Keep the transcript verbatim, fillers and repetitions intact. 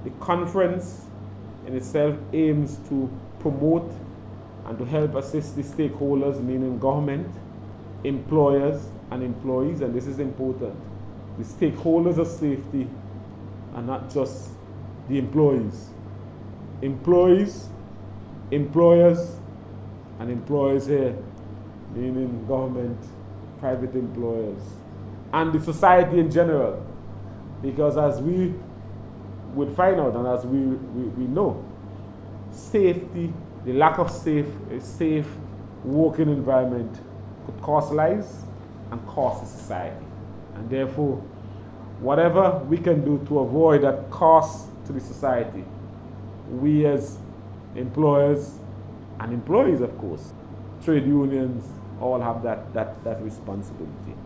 The conference in itself aims to promote and to help assist the stakeholders, meaning government, employers, and employees, and this is important. The stakeholders of safety are not just the employees. Employees, employers, and employers here, meaning government, private employers, and the society in general. Because as we would find out, and as we, we, we know, safety, the lack of safe, a safe working environment could cost lives and cost the society. And therefore, whatever we can do to avoid that cost to the society, we as employers and employees, of course, trade unions, all have that, that, that responsibility.